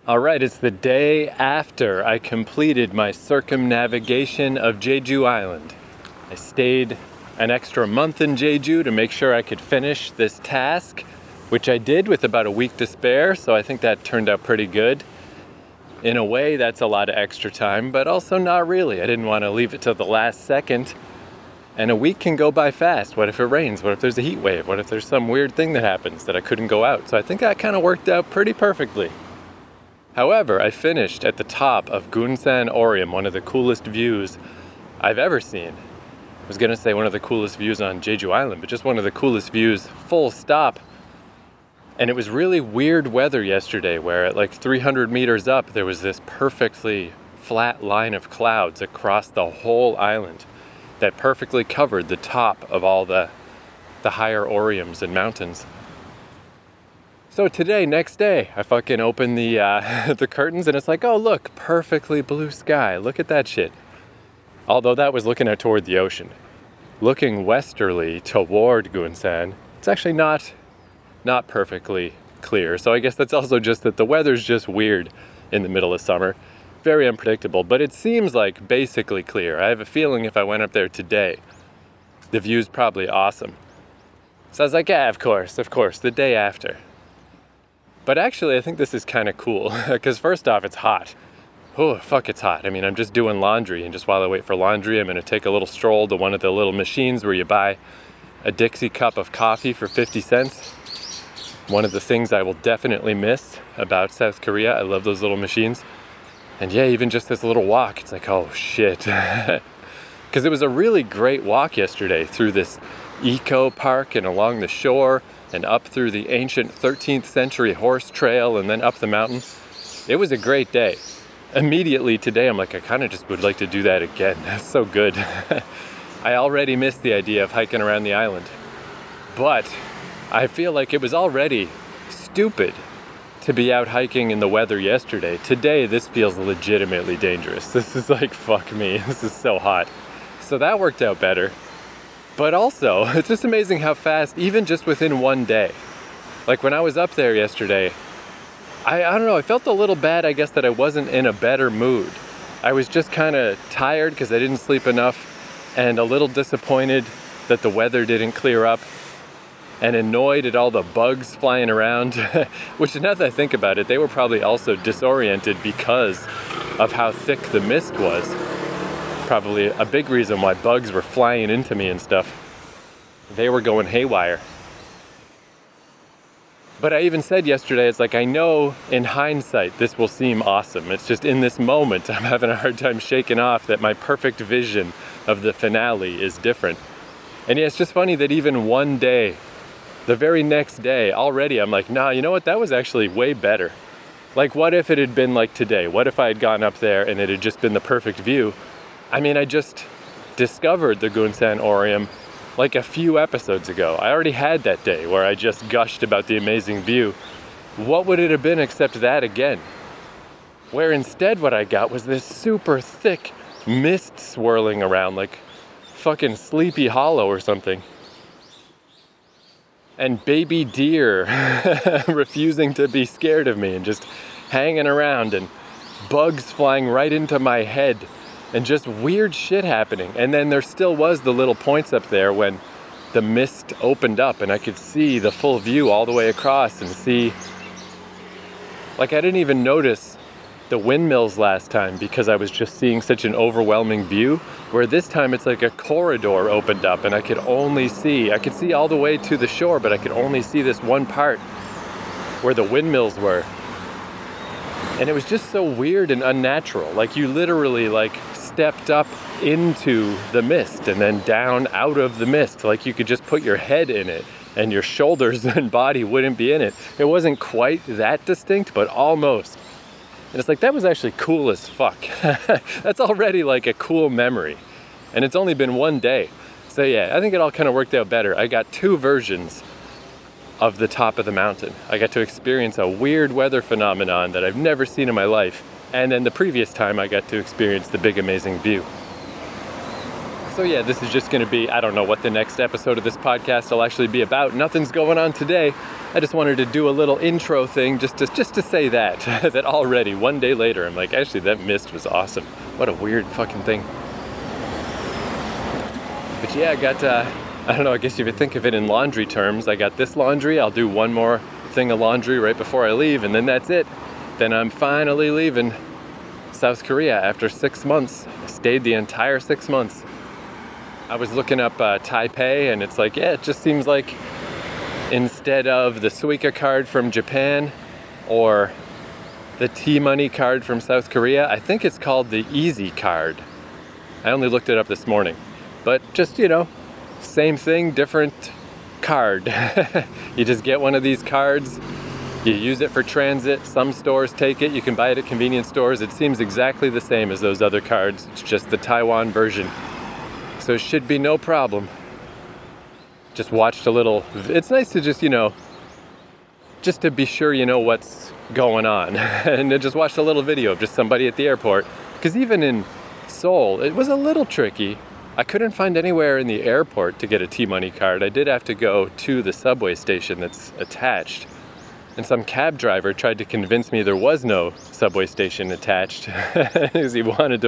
All right, it's the day after I completed my circumnavigation of Jeju Island. I stayed an extra month in Jeju to make sure I could finish this task, which I did with about a week to spare, so I think that turned out pretty good. In a way, that's a lot of extra time, but also not really. I didn't want to leave it till the last second. And a week can go by fast. What if it rains? What if there's a heat wave? What if there's some weird thing that happens that I couldn't go out? So I think that kind of worked out pretty perfectly. However, I finished at the top of Gunsan Orium, one of the coolest views I've ever seen. I was going to say one of the coolest views on Jeju Island, but just one of the coolest views, full stop. And it was really weird weather yesterday, where at like 300 meters up, there was this perfectly flat line of clouds across the whole island that perfectly covered the top of all the higher Oriums and mountains. So today, next day, I fucking open the the curtains and it's like, oh look, perfectly blue sky. Look at that shit. Although that was looking out toward the ocean. Looking westerly toward Gunsan, it's actually not perfectly clear. So I guess that's also just that the weather's just weird in the middle of summer. Very unpredictable, but it seems like basically clear. I have a feeling if I went up there today, the view's probably awesome. So I was like, yeah, of course, the day after. But actually, I think this is kind of cool, because first off, it's hot. Oh, fuck, it's hot. I mean, I'm just doing laundry, and just while I wait for laundry, I'm going to take a little stroll to one of the little machines where you buy a Dixie cup of coffee for 50 cents. One of the things I will definitely miss about South Korea. I love those little machines. And yeah, even just this little walk, it's like, oh shit. Because it was a really great walk yesterday through this eco park and along the shore, and up through the ancient 13th century horse trail and then up the mountain. It was a great day. Immediately today, I'm like, I kind of just would like to do that again. That's so good. I already missed the idea of hiking around the island. But I feel like it was already stupid to be out hiking in the weather yesterday. Today, this feels legitimately dangerous. This is like, fuck me. This is so hot. So that worked out better. But also, it's just amazing how fast, even just within one day. Like when I was up there yesterday, I don't know, I felt a little bad, I guess, that I wasn't in a better mood. I was just kind of tired because I didn't sleep enough and a little disappointed that the weather didn't clear up and annoyed at all the bugs flying around, which now that I think about it, they were probably also disoriented because of how thick the mist was. Probably a big reason why bugs were flying into me and stuff. They were going haywire. But I even said yesterday, it's like, I know in hindsight this will seem awesome. It's just in this moment I'm having a hard time shaking off that my perfect vision of the finale is different. And yeah, it's just funny that even one day, the very next day, already I'm like, nah, you know what, that was actually way better. Like, what if it had been like today? What if I had gone up there and it had just been the perfect view? I mean, I just discovered the Gunsan Orium like a few episodes ago. I already had that day where I just gushed about the amazing view. What would it have been except that again? Where instead what I got was this super thick mist swirling around like fucking Sleepy Hollow or something. And baby deer refusing to be scared of me and just hanging around and bugs flying right into my head. And just weird shit happening. And then there still was the little points up there when the mist opened up and I could see the full view all the way across and see, like, I didn't even notice the windmills last time because I was just seeing such an overwhelming view, where this time it's like a corridor opened up and I could see all the way to the shore, but I could only see this one part where the windmills were. And it was just so weird and unnatural. Like, you literally stepped up into the mist and then down out of the mist. Like, you could just put your head in it and your shoulders and body wouldn't be in it. It wasn't quite that distinct, but almost. And it's like, that was actually cool as fuck. That's already like a cool memory. And it's only been one day. So yeah, I think it all kind of worked out better. I got two versions of the top of the mountain. I got to experience a weird weather phenomenon that I've never seen in my life. And then the previous time I got to experience the big amazing view. So yeah, this is just going to be, I don't know what the next episode of this podcast will actually be about. Nothing's going on today. I just wanted to do a little intro thing just to say that, that already, one day later, I'm like, actually, that mist was awesome. What a weird fucking thing. But yeah, I got, I don't know, I guess if you think of it in laundry terms, I got this laundry, I'll do one more thing of laundry right before I leave, and then that's it. Then I'm finally leaving South Korea after 6 months. I stayed the entire 6 months. I was looking up Taipei, and it's like, yeah, it just seems like instead of the Suica card from Japan or the T-Money card from South Korea, I think it's called the Easy card. I only looked it up this morning. But just, you know, same thing, different card. You just get one of these cards, you use it for transit, some stores take it, you can buy it at convenience stores. It seems exactly the same as those other cards, it's just the Taiwan version. So it should be no problem. Just watched a little, it's nice to just, you know, just to be sure you know what's going on. And I just watched a little video of just somebody at the airport. Because even in Seoul, it was a little tricky. I couldn't find anywhere in the airport to get a T-Money card. I did have to go to the subway station that's attached. And some cab driver tried to convince me there was no subway station attached. Because he wanted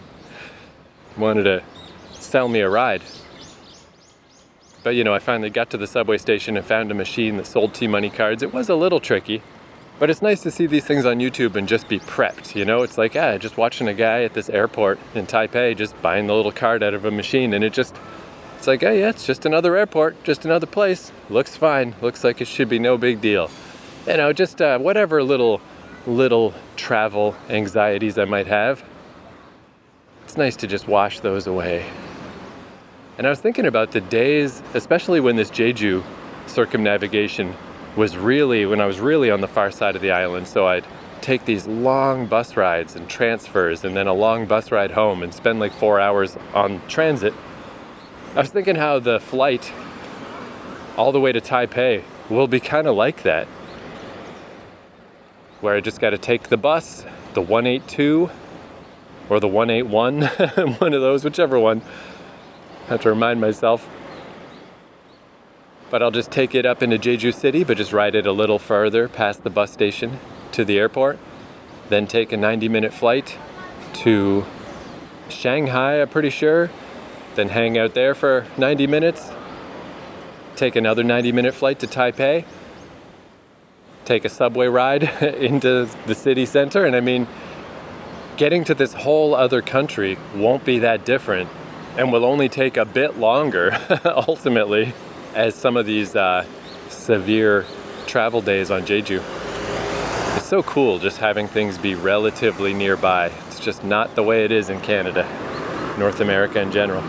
to sell me a ride. But, you know, I finally got to the subway station and found a machine that sold T-Money cards. It was a little tricky, but it's nice to see these things on YouTube and just be prepped, you know? It's like, just watching a guy at this airport in Taipei just buying the little card out of a machine, and it's like, yeah, it's just another airport, just another place. Looks fine. Looks like it should be no big deal. You know, just whatever little travel anxieties I might have. It's nice to just wash those away. And I was thinking about the days, especially when this Jeju circumnavigation was when I was really on the far side of the island. So I'd take these long bus rides and transfers and then a long bus ride home and spend like 4 hours on transit. I was thinking how the flight all the way to Taipei will be kind of like that. Where I just got to take the bus, the 182 or the 181, one of those, whichever one. I have to remind myself. But I'll just take it up into Jeju City, but just ride it a little further past the bus station to the airport. Then take a 90-minute flight to Shanghai, I'm pretty sure. Then hang out there for 90 minutes. Take another 90-minute flight to Taipei. Take a subway ride into the city center. And I mean, getting to this whole other country won't be that different. And will only take a bit longer, ultimately, as some of these severe travel days on Jeju. It's so cool just having things be relatively nearby. It's just not the way it is in Canada, North America in general.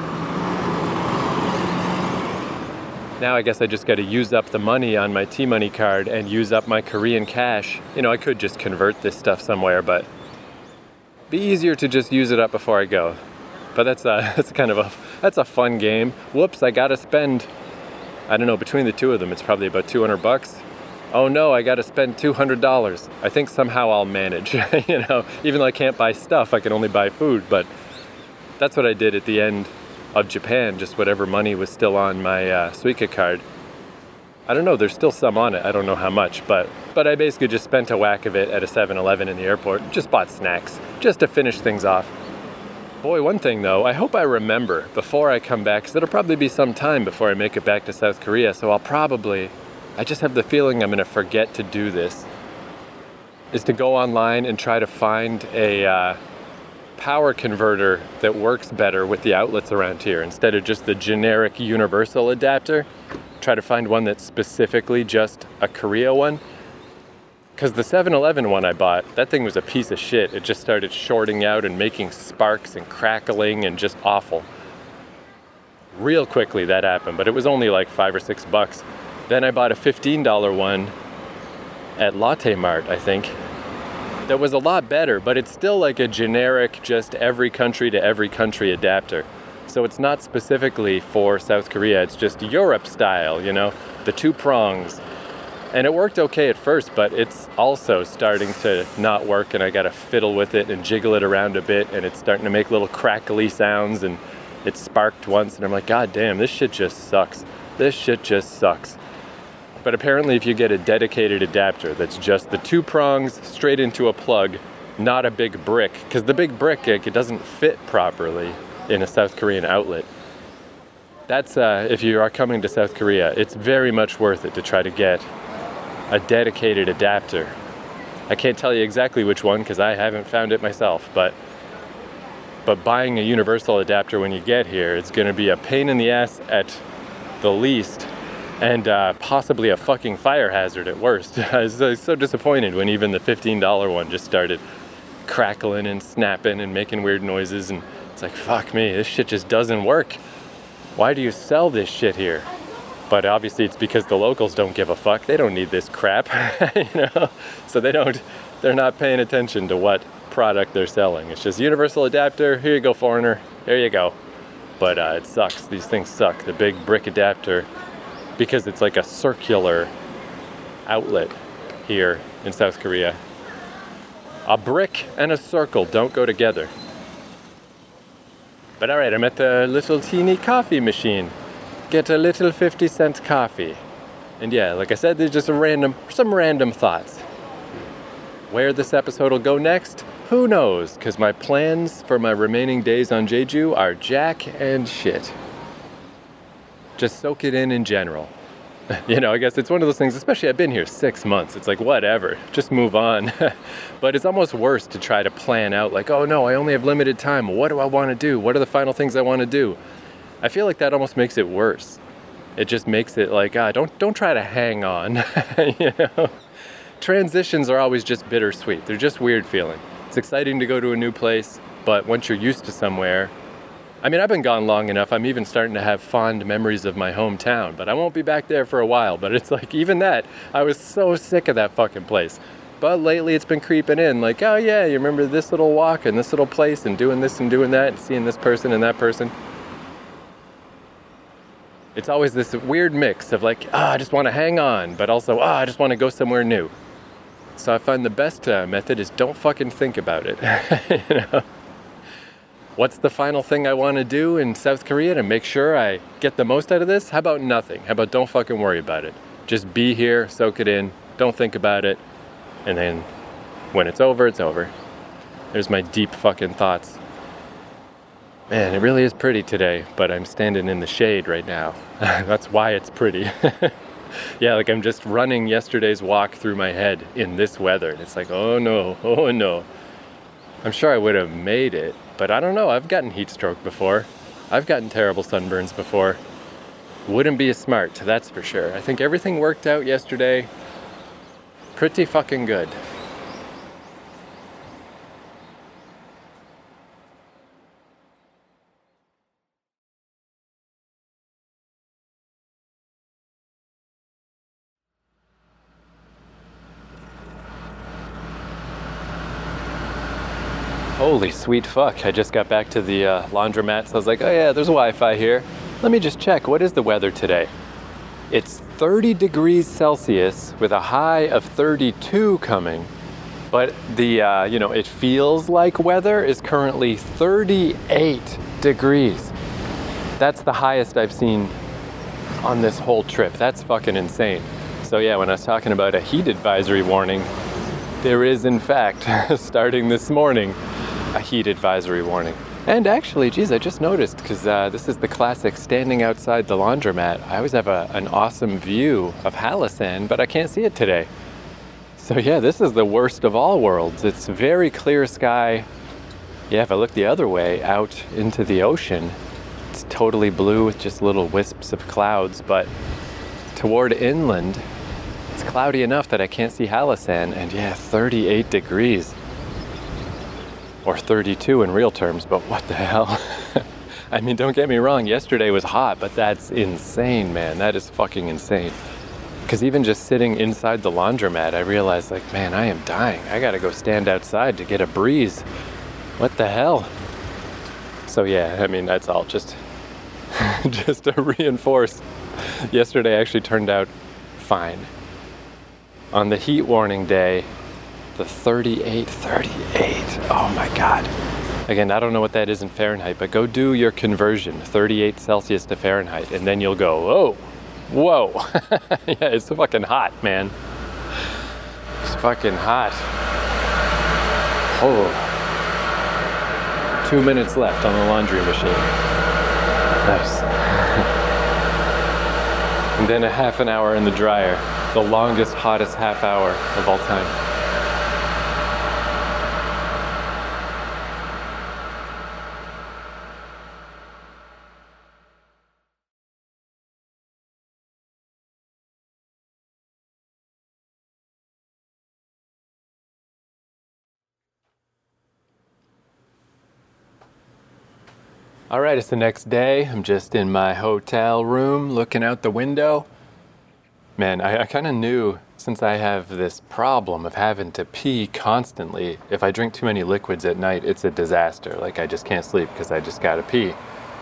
Now I guess I just got to use up the money on my T-Money card and use up my Korean cash. You know, I could just convert this stuff somewhere, but it'd be easier to just use it up before I go. But that's a fun game. Whoops, I gotta spend, I don't know, between the two of them, it's probably about $200. Oh no, I gotta spend $200. I think somehow I'll manage, you know, even though I can't buy stuff, I can only buy food, but that's what I did at the end of Japan, just whatever money was still on my Suica card. I don't know, there's still some on it, I don't know how much, but I basically just spent a whack of it at a 7-Eleven in the airport, just bought snacks, just to finish things off. Boy, one thing though, I hope I remember before I come back, because it'll probably be some time before I make it back to South Korea, so I just have the feeling I'm going to forget to do this, is to go online and try to find a power converter that works better with the outlets around here, instead of just the generic universal adapter. Try to find one that's specifically just a Korea one. Because the 7-Eleven one I bought, that thing was a piece of shit. It just started shorting out and making sparks and crackling and just awful. Real quickly that happened, but it was only like $5 or $6. Then I bought a $15 one at Latte Mart, I think. That was a lot better, but it's still like a generic, just every country to every country adapter. So it's not specifically for South Korea, it's just Europe style, you know, the two prongs. And it worked okay at first, but it's also starting to not work, and I gotta fiddle with it and jiggle it around a bit, and it's starting to make little crackly sounds, and it sparked once, and I'm like, God damn, this shit just sucks. This shit just sucks. But apparently if you get a dedicated adapter that's just the 2 prongs straight into a plug, not a big brick, because the big brick, it doesn't fit properly in a South Korean outlet. That's, if you are coming to South Korea, it's very much worth it to try to get a dedicated adapter. I can't tell you exactly which one because I haven't found it myself, but buying a universal adapter when you get here, it's going to be a pain in the ass at the least, and possibly a fucking fire hazard at worst. I was so disappointed when even the $15 one just started crackling and snapping and making weird noises, and it's like, fuck me, this shit just doesn't work. Why do you sell this shit here? But obviously it's because the locals don't give a fuck. They don't need this crap, so they're not paying attention to what product they're selling. It's just universal adapter, here you go foreigner, there you go. But it sucks, these things suck. The big brick adapter, because it's like a circular outlet here in South Korea. A brick and a circle don't go together. But alright, I'm at the little teeny coffee machine. Get a little 50-cent coffee. And yeah, like I said, there's just some random thoughts. Where this episode will go next, who knows? Because my plans for my remaining days on Jeju are jack and shit. Just soak it in general. I guess it's one of those things, especially I've been here 6 months. It's like, whatever, just move on. But it's almost worse to try to plan out like, oh no, I only have limited time. What do I want to do? What are the final things I want to do? I feel like that almost makes it worse. It just makes it like, don't try to hang on. Transitions are always just bittersweet. They're just weird feeling. It's exciting to go to a new place, but once you're used to somewhere, I mean, I've been gone long enough, I'm even starting to have fond memories of my hometown, but I won't be back there for a while. But it's like, even that, I was so sick of that fucking place. But lately it's been creeping in, like, oh yeah, you remember this little walk and this little place and doing this and doing that and seeing this person and that person. It's always this weird mix of like, I just want to hang on, but also, I just want to go somewhere new. So I find the best method is don't fucking think about it. What's the final thing I want to do in South Korea to make sure I get the most out of this? How about nothing? How about don't fucking worry about it? Just be here, soak it in, don't think about it, and then when it's over, it's over. There's my deep fucking thoughts. Man, it really is pretty today, but I'm standing in the shade right now. That's why it's pretty. Yeah, like I'm just running yesterday's walk through my head in this weather. And it's like, oh no. I'm sure I would have made it, but I don't know. I've gotten heat stroke before. I've gotten terrible sunburns before. Wouldn't be as smart, that's for sure. I think everything worked out yesterday pretty fucking good. Holy sweet fuck, I just got back to the laundromat, so I was like, oh yeah, there's Wi-Fi here. Let me just check, what is the weather today? It's 30 degrees Celsius with a high of 32 coming, but the, it feels like weather is currently 38 degrees. That's the highest I've seen on this whole trip. That's fucking insane. So yeah, when I was talking about a heat advisory warning, there is in fact, starting this morning, a heat advisory warning. And actually, geez, I just noticed, because this is the classic standing outside the laundromat. I always have an awesome view of Halasan, but I can't see it today. So yeah, this is the worst of all worlds. It's very clear sky. Yeah, if I look the other way out into the ocean, it's totally blue with just little wisps of clouds, but toward inland, it's cloudy enough that I can't see Halasan, and yeah, 38 degrees. Or 32 in real terms, but what the hell? I mean, don't get me wrong, yesterday was hot, but that's insane, man. That is fucking insane. Because even just sitting inside the laundromat, I realized, like, man, I am dying. I gotta go stand outside to get a breeze. What the hell? So yeah, I mean, that's all just to reinforce. Yesterday actually turned out fine. On the heat warning day, the 38, oh my God. Again, I don't know what that is in Fahrenheit, but go do your conversion, 38 Celsius to Fahrenheit, and then you'll go, oh, Whoa. Yeah, it's fucking hot, man. It's fucking hot. Oh. 2 minutes left on the laundry machine. Nice. And then a half an hour in the dryer. The longest, hottest half hour of all time. All right, it's the next day. I'm just in my hotel room looking out the window. Man, I kind of knew, since I have this problem of having to pee constantly, if I drink too many liquids at night, it's a disaster. Like, I just can't sleep because I just gotta pee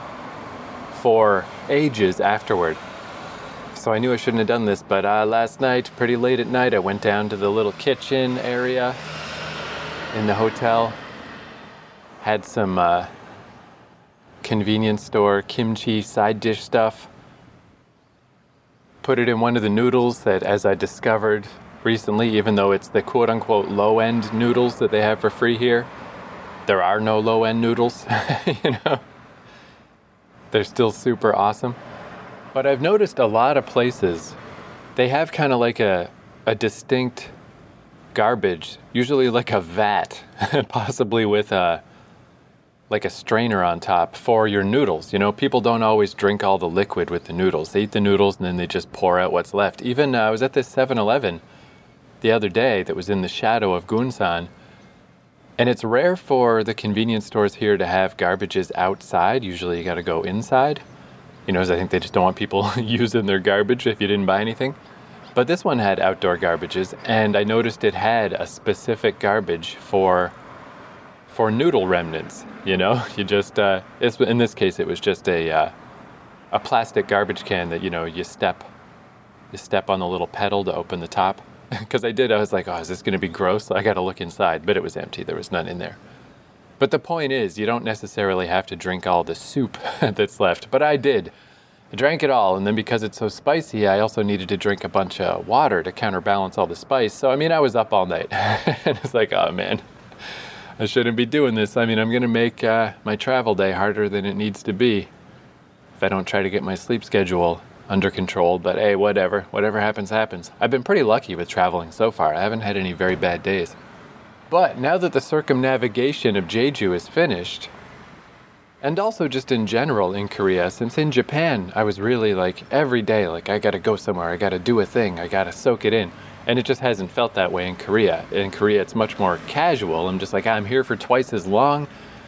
for ages afterward. So I knew I shouldn't have done this, but last night, pretty late at night, I went down to the little kitchen area in the hotel, had some convenience store kimchi side dish stuff, put it in one of the noodles that, as I discovered recently, even though it's the quote-unquote low-end noodles that they have for free here, there are no low-end noodles. You know, they're still super awesome. But I've noticed a lot of places, they have kind of like a distinct garbage, usually like a vat, possibly with like a strainer on top for your noodles. You know, people don't always drink all the liquid with the noodles. They eat the noodles and then they just pour out what's left. Even I was at this 7-Eleven the other day that was in the shadow of Gunsan, and it's rare for the convenience stores here to have garbages outside. Usually you got to go inside. You know, I think they just don't want people using their garbage if you didn't buy anything. But this one had outdoor garbages, and I noticed it had a specific garbage for noodle remnants. You know, you just, in this case, it was just a plastic garbage can that, you know, you step on the little pedal to open the top. Because I was like, oh, is this going to be gross? I got to look inside, but it was empty. There was none in there. But the point is, you don't necessarily have to drink all the soup that's left. But I did. I drank it all, and then because it's so spicy, I also needed to drink a bunch of water to counterbalance all the spice. So, I mean, I was up all night. And it's like, oh, man. I shouldn't be doing this. I mean, I'm going to make my travel day harder than it needs to be if I don't try to get my sleep schedule under control. But hey, whatever. Whatever happens, happens. I've been pretty lucky with traveling so far. I haven't had any very bad days. But now that the circumnavigation of Jeju is finished, and also just in general in Korea, since in Japan, I was really like every day, like I got to go somewhere, I got to do a thing, I got to soak it in. And it just hasn't felt that way in Korea. In Korea, it's much more casual. I'm just like, I'm here for twice as long.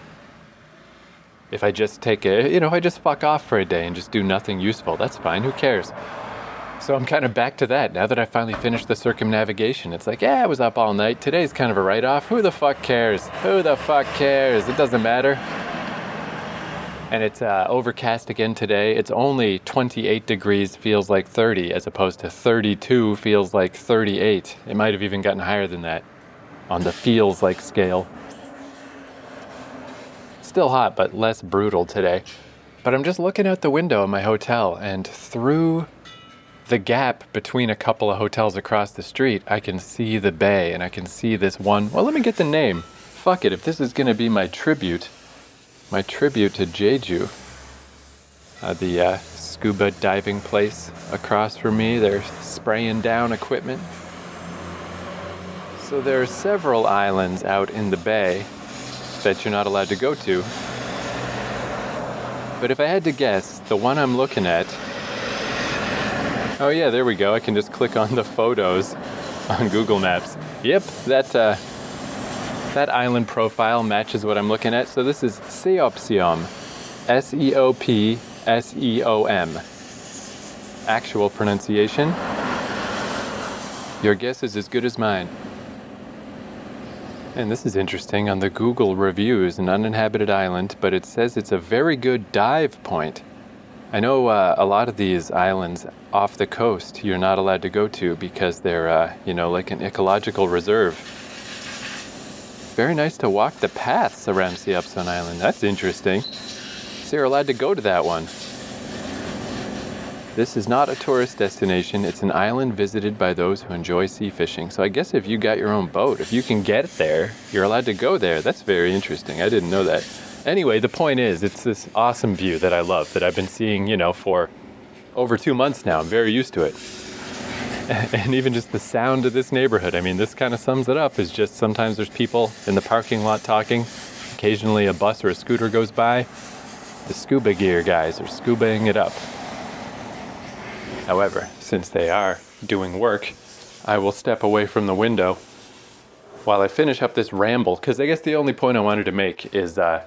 If I just take I just fuck off for a day and just do nothing useful, that's fine, who cares? So I'm kind of back to that. Now that I finally finished the circumnavigation, it's like, yeah, I was up all night. Today's kind of a write-off. Who the fuck cares? Who the fuck cares? It doesn't matter. And it's overcast again today. It's only 28 degrees, feels like 30, as opposed to 32 feels like 38. It might have even gotten higher than that on the feels like scale. Still hot, but less brutal today. But I'm just looking out the window of my hotel, and through the gap between a couple of hotels across the street, I can see the bay, and I can see this one. Well, let me get the name. Fuck it, if this is going to be my tribute to Jeju, the scuba diving place across from me. They're spraying down equipment. So there are several islands out in the bay that you're not allowed to go to. But if I had to guess, the one I'm looking at, oh yeah, there we go. I can just click on the photos on Google Maps. Yep, that island profile matches what I'm looking at. So this is Seopseom. Seopseom. Actual pronunciation. Your guess is as good as mine. And this is interesting. On the Google reviews, an uninhabited island, but it says it's a very good dive point. I know a lot of these islands off the coast you're not allowed to go to because they're, like an ecological reserve. Very nice to walk the paths around Seopseom Island. That's interesting. So you're allowed to go to that one. This is not a tourist destination. It's an island visited by those who enjoy sea fishing. So I guess if you got your own boat, if you can get there, you're allowed to go there. That's very interesting. I didn't know that. Anyway, the point is, it's this awesome view that I love, that I've been seeing, for over 2 months now. I'm very used to it. And even just the sound of this neighborhood, I mean, this kind of sums it up, is just sometimes there's people in the parking lot talking. Occasionally a bus or a scooter goes by. The scuba gear guys are scubaing it up. However, since they are doing work, I will step away from the window while I finish up this ramble, because I guess the only point I wanted to make is that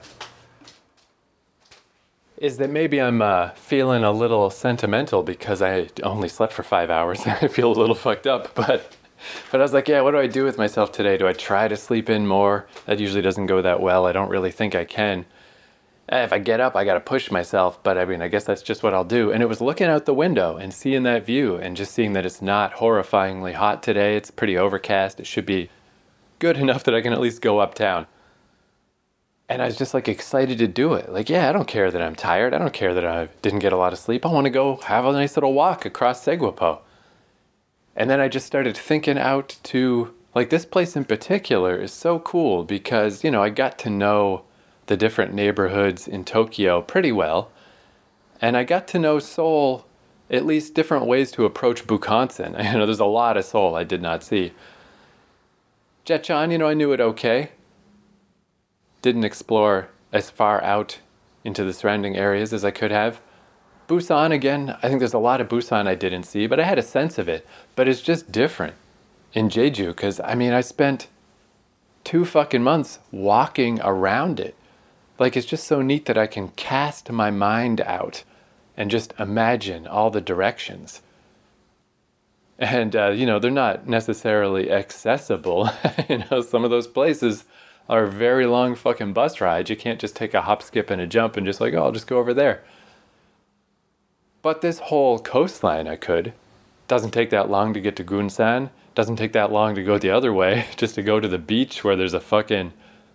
maybe I'm feeling a little sentimental because I only slept for 5 hours. I feel a little fucked up, but I was like, yeah, what do I do with myself today? Do I try to sleep in more? That usually doesn't go that well. I don't really think I can. If I get up, I got to push myself, but I mean, I guess that's just what I'll do. And it was looking out the window and seeing that view and just seeing that it's not horrifyingly hot today. It's pretty overcast. It should be good enough that I can at least go uptown. And I was just like excited to do it. Like, yeah, I don't care that I'm tired. I don't care that I didn't get a lot of sleep. I want to go have a nice little walk across Seguapo. And then I just started thinking out to, like, this place in particular is so cool because, I got to know the different neighborhoods in Tokyo pretty well. And I got to know Seoul, at least different ways to approach Bukhansan. There's a lot of Seoul I did not see. Jetchan, I knew it okay. Didn't explore as far out into the surrounding areas as I could have. Busan, again, I think there's a lot of Busan I didn't see, but I had a sense of it. But it's just different in Jeju, because, I spent 2 fucking months walking around it. Like, it's just so neat that I can cast my mind out and just imagine all the directions. And, they're not necessarily accessible. Some of those places are very long fucking bus rides. You can't just take a hop, skip, and a jump and just like, I'll just go over there. But this whole coastline I could. Doesn't take that long to get to Gunsan. Doesn't take that long to go the other way, just to go to the beach where there's a fucking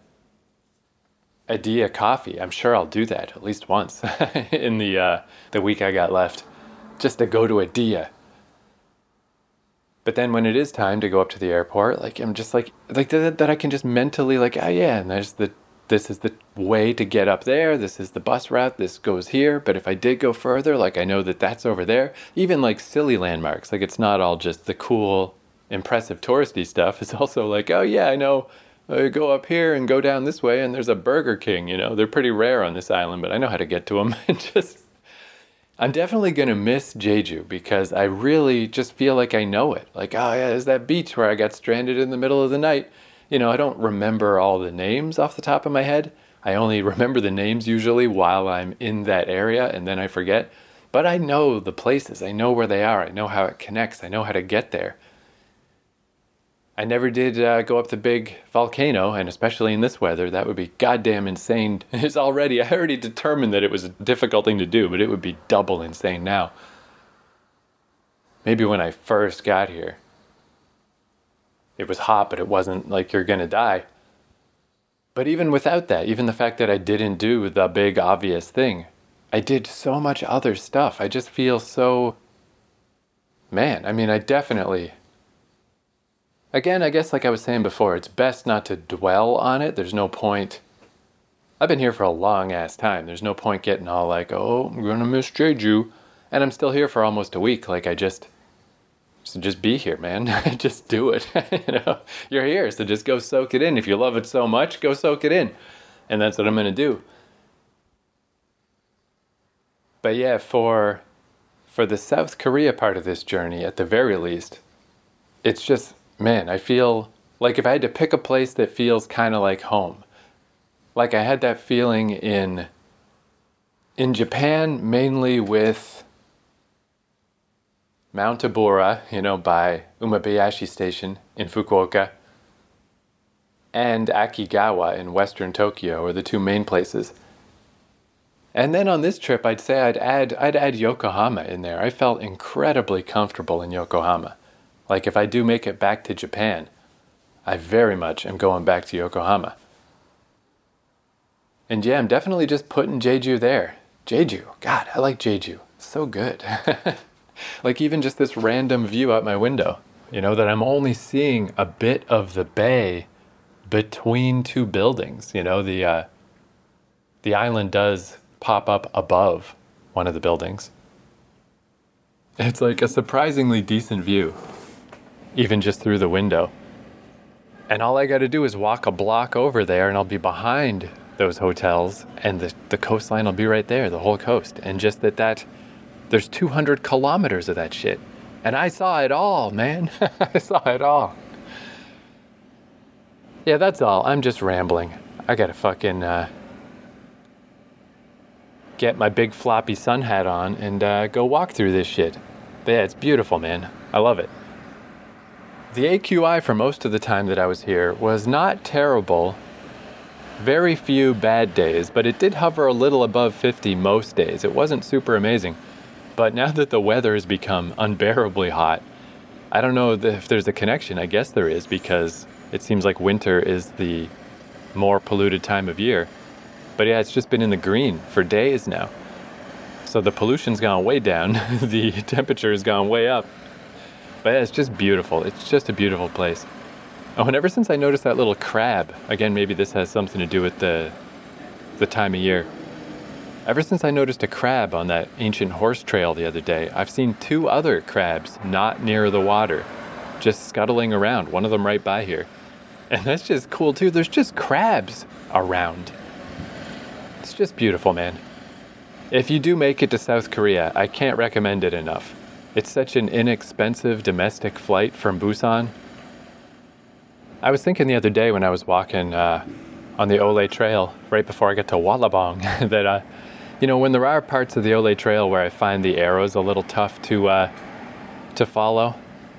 Adia coffee. I'm sure I'll do that at least once in the week I got left, just to go to Adia. But then when it is time to go up to the airport, like, I'm just like that I can just mentally like, oh yeah, and this is the way to get up there. This is the bus route. This goes here. But if I did go further, like, I know that that's over there. Even like silly landmarks, like, it's not all just the cool, impressive touristy stuff. It's also like, oh yeah, I know. Go up here and go down this way, and there's a Burger King. They're pretty rare on this island, but I know how to get to them. I'm definitely going to miss Jeju because I really just feel like I know it. Like, oh yeah, there's that beach where I got stranded in the middle of the night. I don't remember all the names off the top of my head. I only remember the names usually while I'm in that area, and then I forget. But I know the places. I know where they are. I know how it connects. I know how to get there. I never did go up the big volcano, and especially in this weather, that would be goddamn insane. I already determined that it was a difficult thing to do, but it would be double insane now. Maybe when I first got here, it was hot, but it wasn't like you're gonna die. But even without that, even the fact that I didn't do the big obvious thing, I did so much other stuff. I just feel so... I definitely... Again, I guess like I was saying before, it's best not to dwell on it. There's no point. I've been here for a long ass time. There's no point getting all like, oh, I'm gonna miss Jeju. And I'm still here for almost a week. Like, just be here, man. Just do it. You're here, so just go soak it in. If you love it so much, go soak it in. And that's what I'm gonna do. But yeah, for the South Korea part of this journey, at the very least, it's just... I feel like if I had to pick a place that feels kind of like home, like I had that feeling in Japan, mainly with Mount Abura, by Umebayashi Station in Fukuoka, and Akigawa in western Tokyo are the 2 main places. And then on this trip, I'd say I'd add Yokohama in there. I felt incredibly comfortable in Yokohama. Like, if I do make it back to Japan, I very much am going back to Yokohama. And yeah, I'm definitely just putting Jeju there. Jeju. God, I like Jeju. So good. Like even just this random view out my window, that I'm only seeing a bit of the bay between two buildings. The island does pop up above one of the buildings. It's like a surprisingly decent view, even just through the window. And all I got to do is walk a block over there and I'll be behind those hotels and the coastline will be right there, the whole coast. And just that there's 200 kilometers of that shit. And I saw it all, man. I saw it all. Yeah, that's all. I'm just rambling. I got to fucking get my big floppy sun hat on and go walk through this shit. But yeah, it's beautiful, man. I love it. The AQI for most of the time that I was here was not terrible. Very few bad days, but it did hover a little above 50 most days. It wasn't super amazing. But now that the weather has become unbearably hot, I don't know if there's a connection. I guess there is, because it seems like winter is the more polluted time of year. But yeah, it's just been in the green for days now. So the pollution's gone way down. The temperature has gone way up. But yeah, it's just beautiful. It's just a beautiful place. Oh, and ever since I noticed that little crab, again, maybe this has something to do with the time of year. Ever since I noticed a crab on that ancient horse trail the other day, I've seen 2 other crabs not near the water, just scuttling around, one of them right by here. And that's just cool too. There's just crabs around. It's just beautiful, man. If you do make it to South Korea, I can't recommend it enough. It's such an inexpensive domestic flight from Busan. I was thinking the other day when I was walking on the Olay Trail right before I got to Wallabong that, when there are parts of the Olay Trail where I find the arrows a little tough to follow,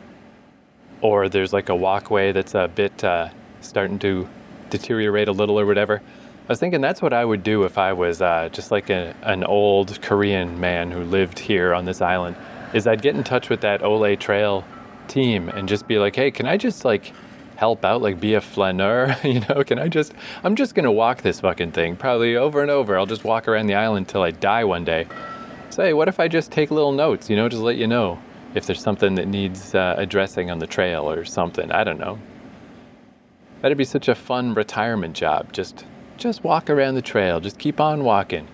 or there's like a walkway that's a bit starting to deteriorate a little or whatever, I was thinking that's what I would do if I was just like an old Korean man who lived here on this island, is I'd get in touch with that Olay Trail team and just be like, hey, can I just help out, be a flaneur, I'm just going to walk this fucking thing, probably over and over. I'll just walk around the island till I die one day. So, hey, what if I just take little notes, just let you know if there's something that needs addressing on the trail or something. I don't know. That'd be such a fun retirement job. Just walk around the trail. Just keep on walking.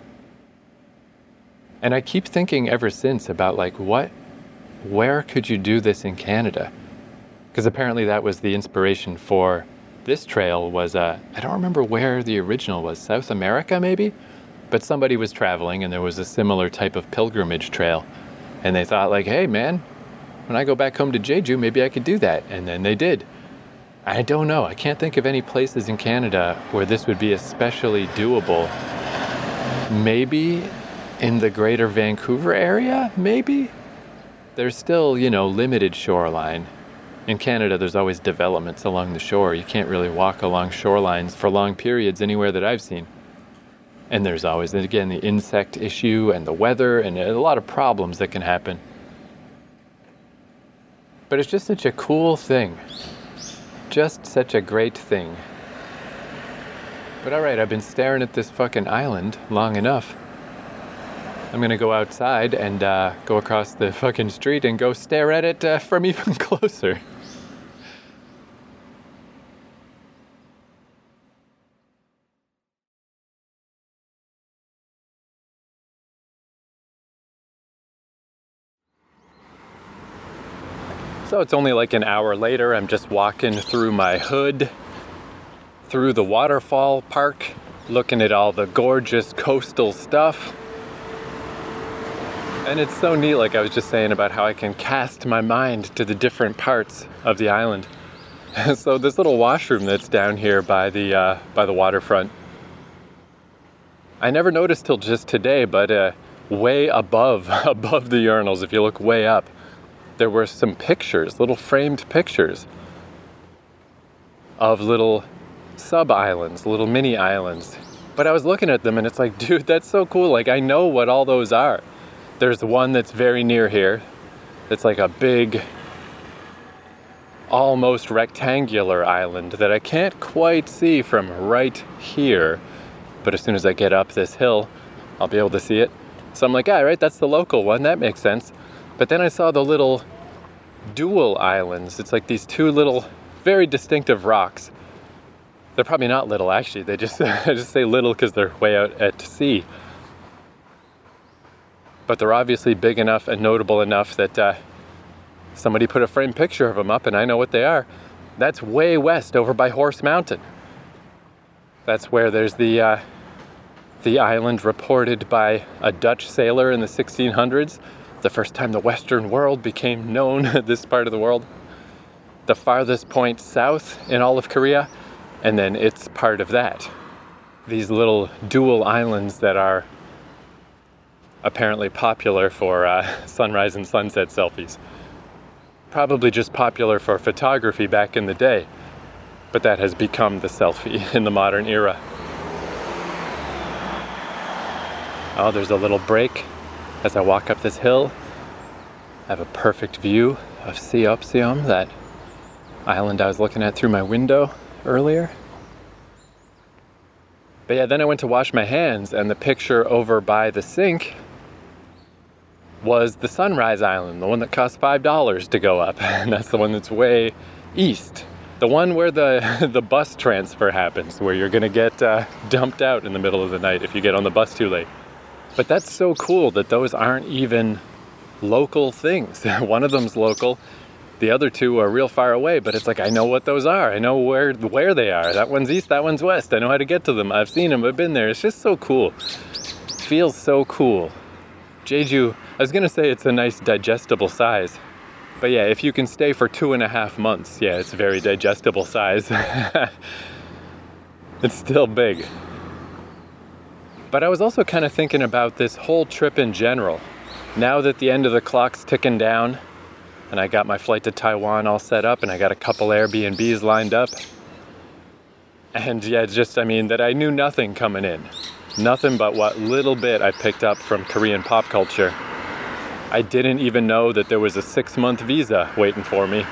And I keep thinking ever since about where could you do this in Canada? Because apparently that was the inspiration for this trail was, I don't remember where the original was, South America maybe? But somebody was traveling and there was a similar type of pilgrimage trail. And they thought hey man, when I go back home to Jeju, maybe I could do that. And then they did. I don't know. I can't think of any places in Canada where this would be especially doable. Maybe in the greater Vancouver area, maybe? There's still, limited shoreline. In Canada, there's always developments along the shore. You can't really walk along shorelines for long periods anywhere that I've seen. And there's always, again, the insect issue and the weather and a lot of problems that can happen. But it's just such a cool thing. Just such a great thing. But alright, I've been staring at this fucking island long enough. I'm going to go outside and go across the fucking street and go stare at it from even closer. So it's only an hour later. I'm just walking through my hood, through the waterfall park, looking at all the gorgeous coastal stuff. And it's so neat, I was just saying about how I can cast my mind to the different parts of the island. So this little washroom that's down here by the waterfront, I never noticed till just today, but way above the urinals, if you look way up, there were some pictures, little framed pictures of little sub-islands, little mini islands. But I was looking at them and it's dude, that's so cool. I know what all those are. There's one that's very near here. It's a big, almost rectangular island that I can't quite see from right here. But as soon as I get up this hill, I'll be able to see it. So I'm like, all right, that's the local one. That makes sense. But then I saw the little dual islands. It's like these two little, very distinctive rocks. They're probably not little, actually. They just, I just say little because they're way out at sea. But they're obviously big enough and notable enough that somebody put a framed picture of them up, and I know what they are. That's way west over by Horse Mountain. That's where there's the island reported by a Dutch sailor in the 1600s, the first time the Western world became known, this part of the world. The farthest point south in all of Korea, and then it's part of that. These little dual islands that are apparently popular for sunrise and sunset selfies. Probably just popular for photography back in the day, but that has become the selfie in the modern era. Oh, there's a little break as I walk up this hill. I have a perfect view of Seopseom, that island I was looking at through my window earlier. But yeah, then I went to wash my hands, and the picture over by the sink was the Sunrise Island, the one that cost $5 to go up. And that's the one that's way east. The one where the bus transfer happens, where you're gonna get dumped out in the middle of the night if you get on the bus too late. But that's so cool that those aren't even local things. One of them's local, the other two are real far away, but it's like, I know what those are. I know where they are. That one's east, that one's west. I know how to get to them. I've seen them, I've been there. It's just so cool. It feels so cool. Jeju, I was gonna say it's a nice digestible size. But yeah, if you can stay for 2.5 months, yeah, it's very digestible size. It's still big. But I was also kind of thinking about this whole trip in general. Now that the end of the clock's ticking down, and I got my flight to Taiwan all set up, and I got a couple Airbnbs lined up. And yeah, that I knew nothing coming in. Nothing but what little bit I picked up from Korean pop culture. I didn't even know that there was a 6-month visa waiting for me.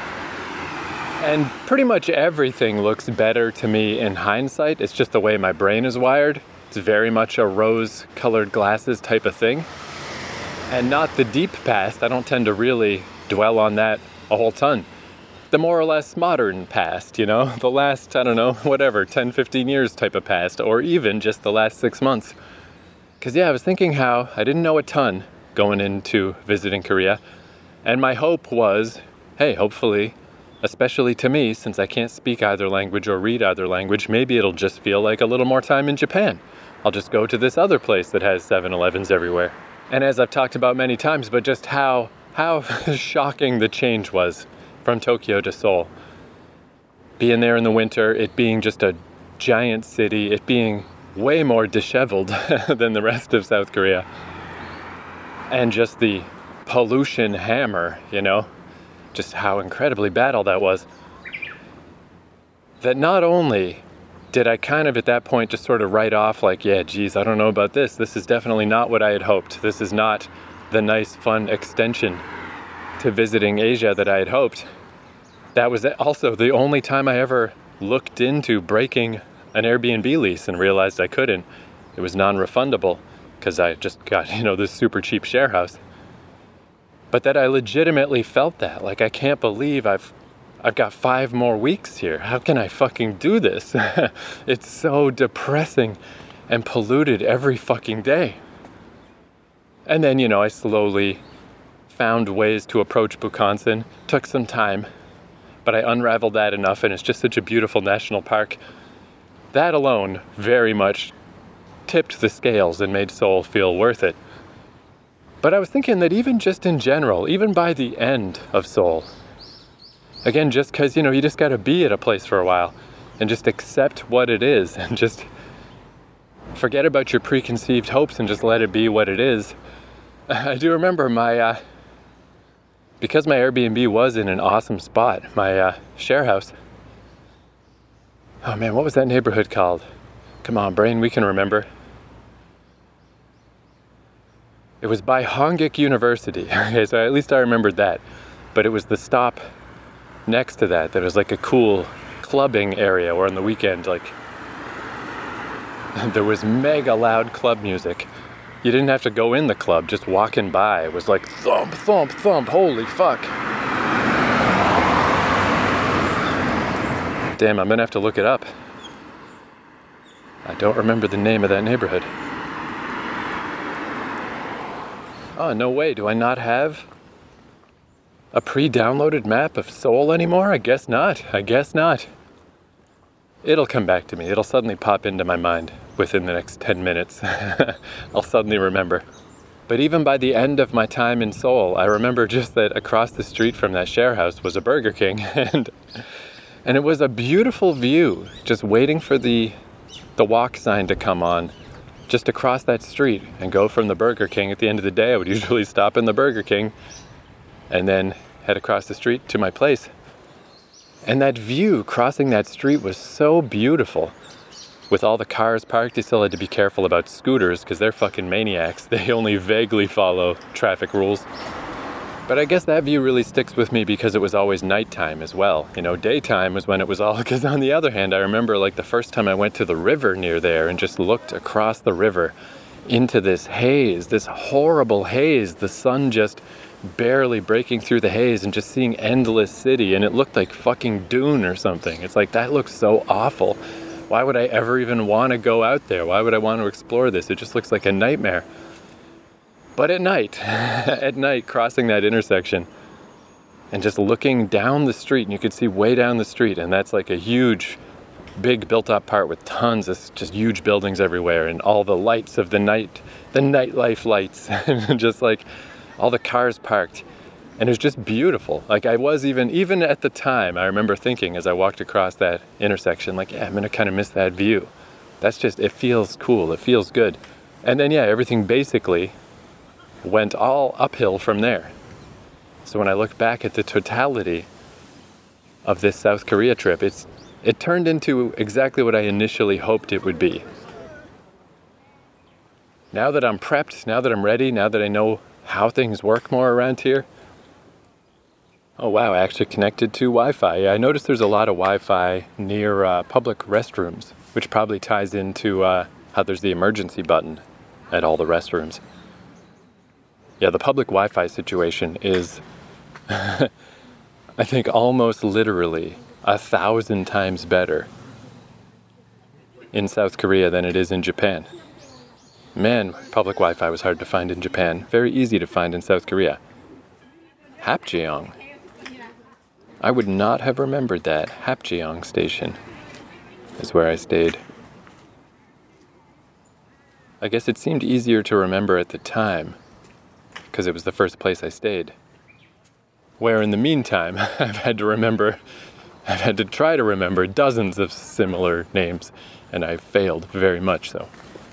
And pretty much everything looks better to me in hindsight. It's just the way my brain is wired. It's very much a rose-colored glasses type of thing. And not the deep past. I don't tend to really dwell on that a whole ton. The more or less modern past, the last, 10, 15 years type of past, or even just the last 6 months. Because yeah, I was thinking how I didn't know a ton going into visiting Korea. And my hope was, hey, hopefully, especially to me, since I can't speak either language or read either language, maybe it'll just feel like a little more time in Japan. I'll just go to this other place that has 7-Elevens everywhere. And as I've talked about many times, but just how shocking the change was from Tokyo to Seoul. Being there in the winter, it being just a giant city, it being way more disheveled than the rest of South Korea. And just the pollution hammer, just how incredibly bad all that was. That not only did I kind of at that point just sort of write off like, yeah, geez, I don't know about this. This is definitely not what I had hoped. This is not the nice, fun extension to visiting Asia that I had hoped. That was also the only time I ever looked into breaking an Airbnb lease and realized I couldn't. It was non-refundable because I just got, this super cheap share house. But that I legitimately felt that. Like, I can't believe I've got 5 more weeks here. How can I fucking do this? It's so depressing and polluted every fucking day. And then, I slowly found ways to approach Bukhansan. Took some time, but I unraveled that enough, and it's just such a beautiful national park. That alone very much tipped the scales and made Seoul feel worth it. But I was thinking that even just in general, even by the end of Seoul, again, just because, you just got to be at a place for a while and just accept what it is and just forget about your preconceived hopes and just let it be what it is. I do remember because my Airbnb was in an awesome spot, my share house. Oh man, what was that neighborhood called? Come on, brain, we can remember. It was by Hongik University. Okay, so at least I remembered that. But it was the stop next to that was like a cool clubbing area where on the weekend, there was mega loud club music. You didn't have to go in the club, just walking by. It was like thump, thump, thump, holy fuck. Damn, I'm gonna have to look it up. I don't remember the name of that neighborhood. Oh, no way, do I not have a pre-downloaded map of Seoul anymore? I guess not. It'll come back to me. It'll suddenly pop into my mind within the next 10 minutes. I'll suddenly remember. But even by the end of my time in Seoul, I remember just that across the street from that share house was a Burger King, and it was a beautiful view, just waiting for the walk sign to come on, just to cross that street and go from the Burger King. At the end of the day, I would usually stop in the Burger King and then head across the street to my place. And that view crossing that street was so beautiful. With all the cars parked, you still had to be careful about scooters because they're fucking maniacs. They only vaguely follow traffic rules. But I guess that view really sticks with me because it was always nighttime as well. You know, daytime was when it was all, because on the other hand, I remember like the first time I went to the river near there and just looked across the river into this haze, this horrible haze, the sun just barely breaking through the haze and just seeing endless city, and it looked like fucking Dune or something. It's like, that looks so awful. Why would I ever even want to go out there? Why would I want to explore this? It just looks like a nightmare. But at night, crossing that intersection and just looking down the street, and you could see way down the street, and that's like a huge, big built-up part with tons of just huge buildings everywhere, and all the lights of the nightlife lights, and just like all the cars parked, and it was just beautiful. Like I was even at the time, I remember thinking as I walked across that intersection, like, yeah, I'm gonna kind of miss that view. That's just, it feels cool, it feels good. And then, yeah, everything basically went all uphill from there. So when I look back at the totality of this South Korea trip, it turned into exactly what I initially hoped it would be. Now that I'm prepped, now that I'm ready, now that I know how things work more around here. Oh wow, I actually connected to Wi-Fi. Yeah, I noticed there's a lot of Wi-Fi near public restrooms, which probably ties into how there's the emergency button at all the restrooms. Yeah, the public Wi-Fi situation is, I think, almost literally 1,000 times better in South Korea than it is in Japan. Man, public Wi-Fi was hard to find in Japan. Very easy to find in South Korea. Hapjeong. I would not have remembered that. Hapjeong Station is where I stayed. I guess it seemed easier to remember at the time, because it was the first place I stayed. Where in the meantime, I've had to try to remember dozens of similar names, and I've failed very much so.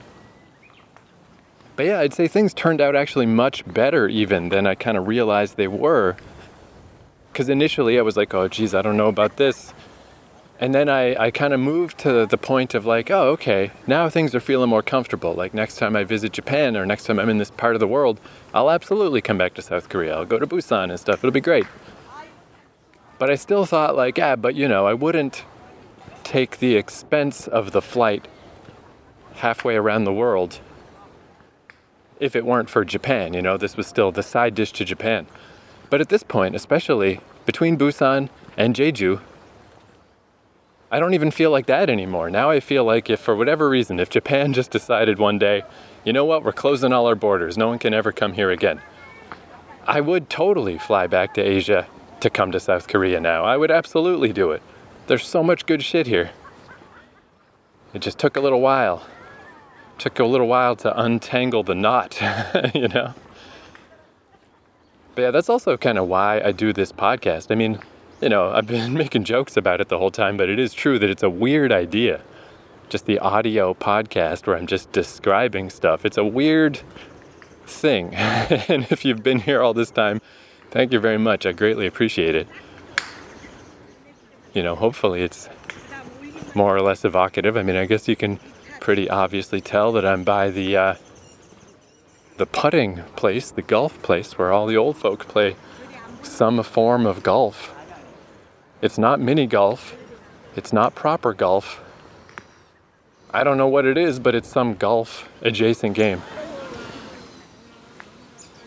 But yeah, I'd say things turned out actually much better even than I kind of realized they were. Because initially I was like, oh geez, I don't know about this. And then I kind of moved to the point of like, oh okay, now things are feeling more comfortable. Like next time I visit Japan or next time I'm in this part of the world, I'll absolutely come back to South Korea. I'll go to Busan and stuff. It'll be great. But I still thought like, but you know, I wouldn't take the expense of the flight halfway around the world if it weren't for Japan. You know, this was still the side dish to Japan. But at this point, especially between Busan and Jeju, I don't even feel like that anymore. Now I feel like if for whatever reason, if Japan just decided one day, you know what, we're closing all our borders, no one can ever come here again, I would totally fly back to Asia to come to South Korea now. I would absolutely do it. There's so much good shit here. It just took a little while. Took a little while to untangle the knot, you know? But yeah, that's also kind of why I do this podcast. I mean, you know, I've been making jokes about it the whole time, but it is true that it's a weird idea. Just the audio podcast where I'm just describing stuff. It's a weird thing. And if you've been here all this time, thank you very much. I greatly appreciate it. You know, hopefully it's more or less evocative. I mean, I guess you can pretty obviously tell that I'm by the putting place, the golf place, where all the old folk play some form of golf. It's not mini golf. It's not proper golf. I don't know what it is, but it's some golf adjacent game.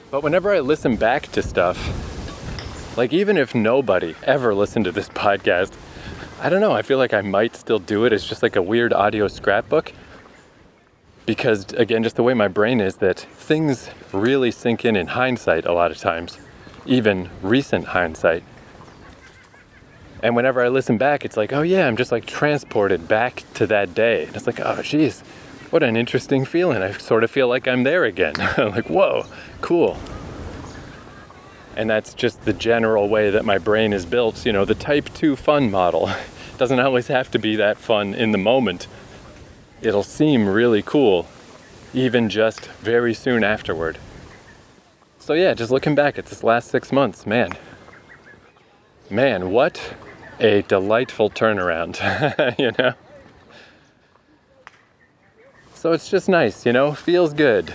But whenever I listen back to stuff, like even if nobody ever listened to this podcast, I don't know, I feel like I might still do it as just like a weird audio scrapbook. Because again, just the way my brain is, that things really sink in hindsight a lot of times, even recent hindsight. And whenever I listen back, it's like, oh yeah, I'm just like transported back to that day. And it's like, oh geez, what an interesting feeling. I sort of feel like I'm there again. Like, whoa, cool. And that's just the general way that my brain is built, you know, the type 2 fun model. Doesn't always have to be that fun in the moment. It'll seem really cool, even just very soon afterward. So yeah, just looking back at this last 6 months, man, what a delightful turnaround, you know? So it's just nice, you know, feels good.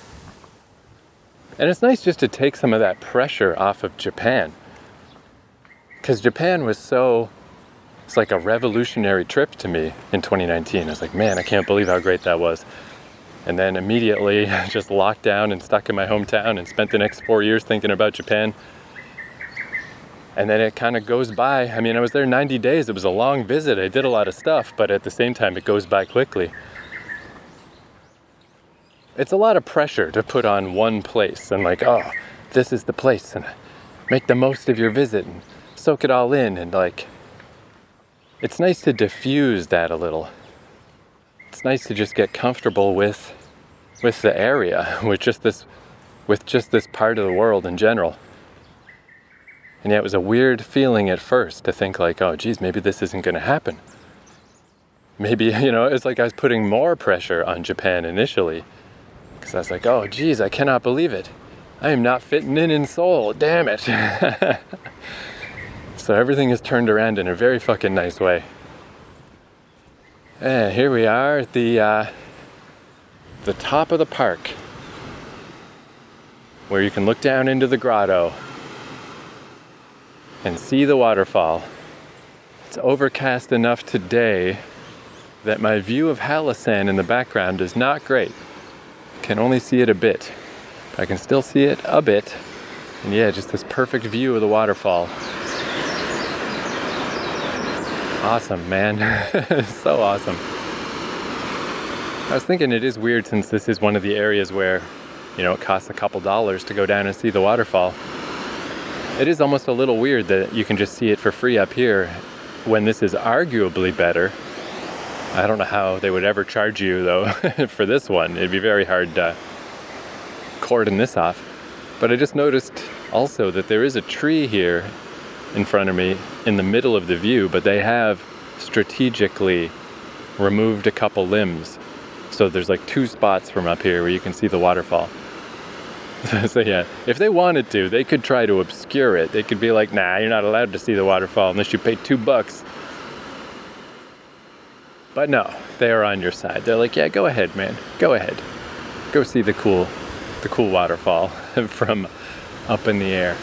And it's nice just to take some of that pressure off of Japan. Because Japan was it's like a revolutionary trip to me in 2019. I was like, man, I can't believe how great that was. And then immediately just locked down and stuck in my hometown and spent the next 4 years thinking about Japan. And then it kind of goes by. I mean, I was there 90 days. It was a long visit. I did a lot of stuff, but at the same time, it goes by quickly. It's a lot of pressure to put on one place and like, oh, this is the place, and make the most of your visit and soak it all in, and like, it's nice to diffuse that a little. It's nice to just get comfortable with the area, with just this part of the world in general. And yet it was a weird feeling at first to think like, oh geez, maybe this isn't going to happen. Maybe, you know, it's like I was putting more pressure on Japan initially. Because I was like, oh geez, I cannot believe it. I am not fitting in Seoul, damn it. So everything is turned around in a very fucking nice way. And here we are at the top of the park, where you can look down into the grotto and see the waterfall. It's overcast enough today that my view of Halasan in the background is not great. Can only see it a bit. But I can still see it a bit. And yeah, just this perfect view of the waterfall. Awesome, man. So awesome. I was thinking it is weird, since this is one of the areas where, you know, it costs a couple dollars to go down and see the waterfall. It is almost a little weird that you can just see it for free up here, when this is arguably better. I don't know how they would ever charge you, though, for this one. It'd be very hard to cordon this off. But I just noticed also that there is a tree here in front of me in the middle of the view, but they have strategically removed a couple limbs. So there's like 2 spots from up here where you can see the waterfall. So yeah, if they wanted to, they could try to obscure it. They could be like, nah, you're not allowed to see the waterfall unless you pay $2. But no, they are on your side. They're like, yeah, go ahead, man. Go ahead. Go see the cool waterfall from up in the air.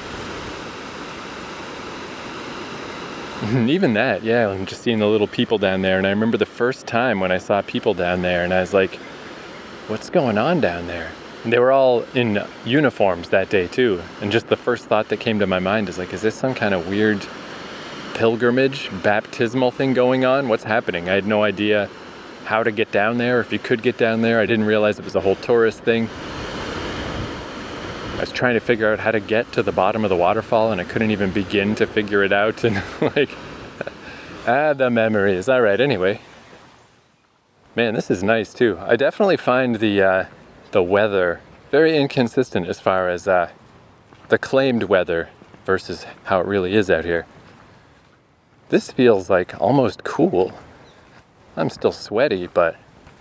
Even that, yeah, I'm just seeing the little people down there. And I remember the first time when I saw people down there, and I was like, what's going on down there? And they were all in uniforms that day too. And just the first thought that came to my mind is like, is this some kind of weird pilgrimage, baptismal thing going on? What's happening? I had no idea how to get down there, if you could get down there. I didn't realize it was a whole tourist thing. I was trying to figure out how to get to the bottom of the waterfall, and I couldn't even begin to figure it out. And like, the memories. All right, anyway. Man, this is nice too. I definitely find the weather very inconsistent as far as the claimed weather versus how it really is out here. This feels like almost cool. I'm still sweaty, but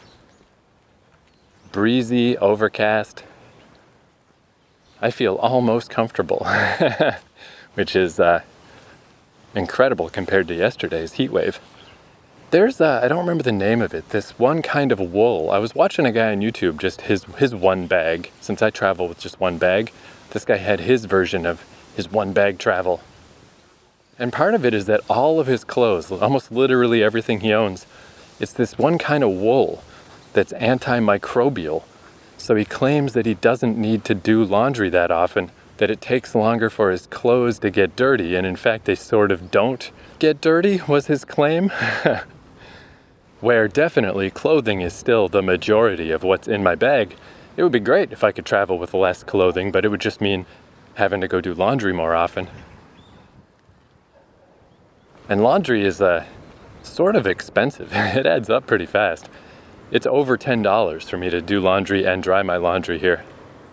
breezy, overcast. I feel almost comfortable, which is incredible compared to yesterday's heat wave. There's, I don't remember the name of it, this one kind of wool. I was watching a guy on YouTube, just his one bag. Since I travel with just one bag, this guy had his version of his one bag travel. And part of it is that all of his clothes, almost literally everything he owns, it's this one kind of wool that's antimicrobial. So he claims that he doesn't need to do laundry that often, that it takes longer for his clothes to get dirty, and in fact they sort of don't get dirty, was his claim. Where definitely clothing is still the majority of what's in my bag. It would be great if I could travel with less clothing, but it would just mean having to go do laundry more often. And laundry is sort of expensive. It adds up pretty fast. It's over $10 for me to do laundry and dry my laundry here.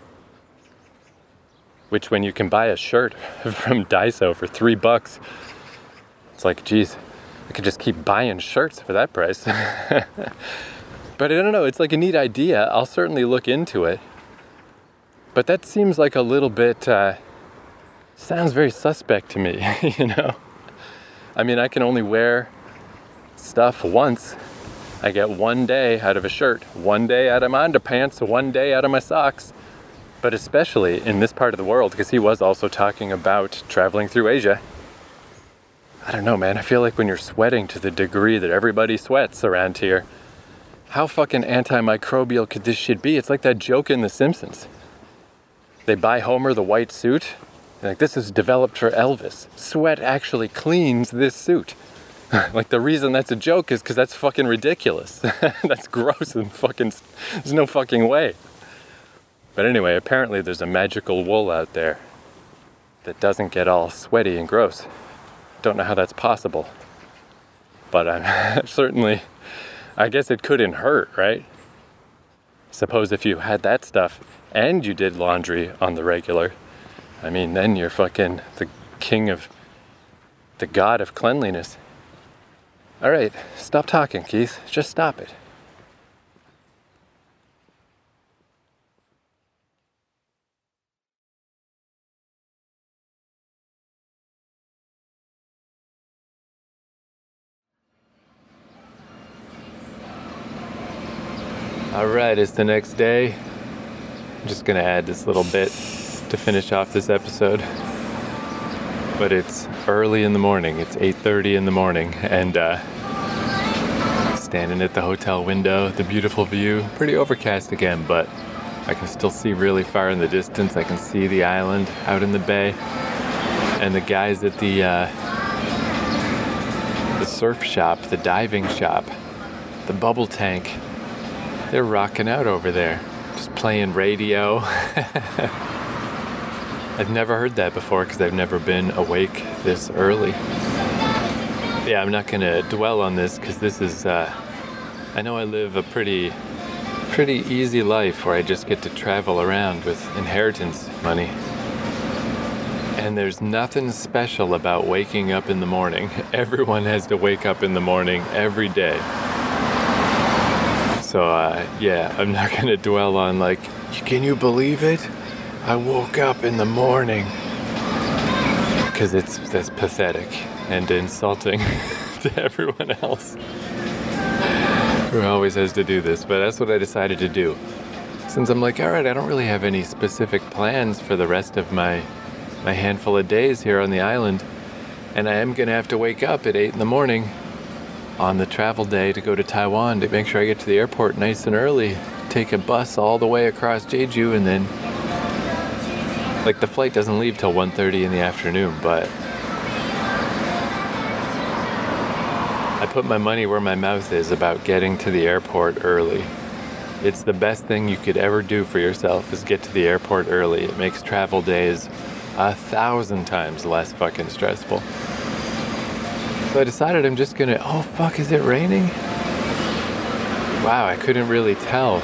Which, when you can buy a shirt from Daiso for $3, it's like, geez, I could just keep buying shirts for that price. But I don't know, it's like a neat idea. I'll certainly look into it. But that seems like a little bit, sounds very suspect to me, you know? I mean, I can only wear stuff once. I get 1 day out of a shirt, 1 day out of my underpants, 1 day out of my socks. But especially in this part of the world, because he was also talking about traveling through Asia. I don't know, man. I feel like when you're sweating to the degree that everybody sweats around here, how fucking antimicrobial could this shit be? It's like that joke in The Simpsons. They buy Homer the white suit. They're like, this is developed for Elvis. Sweat actually cleans this suit. Like, the reason that's a joke is because that's fucking ridiculous. That's gross and fucking, there's no fucking way. But anyway, apparently there's a magical wool out there that doesn't get all sweaty and gross. Don't know how that's possible. But I'm certainly, I guess it couldn't hurt, right? Suppose if you had that stuff and you did laundry on the regular, I mean, then you're fucking the king of, the god of cleanliness. All right, stop talking, Keith. Just stop it. Alright, it's the next day. I'm just gonna add this little bit to finish off this episode. But it's early in the morning, it's 8:30 in the morning, and standing at the hotel window, the beautiful view, pretty overcast again, but I can still see really far in the distance. I can see the island out in the bay, and the guys at the surf shop, the diving shop, the bubble tank, they're rocking out over there, just playing radio. I've never heard that before because I've never been awake this early. Yeah, I'm not going to dwell on this because this is, I know I live a pretty easy life where I just get to travel around with inheritance money. And there's nothing special about waking up in the morning. Everyone has to wake up in the morning every day. So, yeah, I'm not going to dwell on, like, can you believe it? I woke up in the morning. Because that's pathetic and insulting to everyone else who always has to do this. But that's what I decided to do. Since I'm like, all right, I don't really have any specific plans for the rest of my handful of days here on the island. And I am going to have to wake up at 8 in the morning on the travel day to go to Taiwan to make sure I get to the airport nice and early, take a bus all the way across Jeju, and then, like, the flight doesn't leave till 1:30 in the afternoon, but I put my money where my mouth is about getting to the airport early. It's the best thing you could ever do for yourself is get to the airport early. It makes travel days 1,000 times less fucking stressful. So I decided I'm just gonna, oh fuck, is it raining? Wow, I couldn't really tell.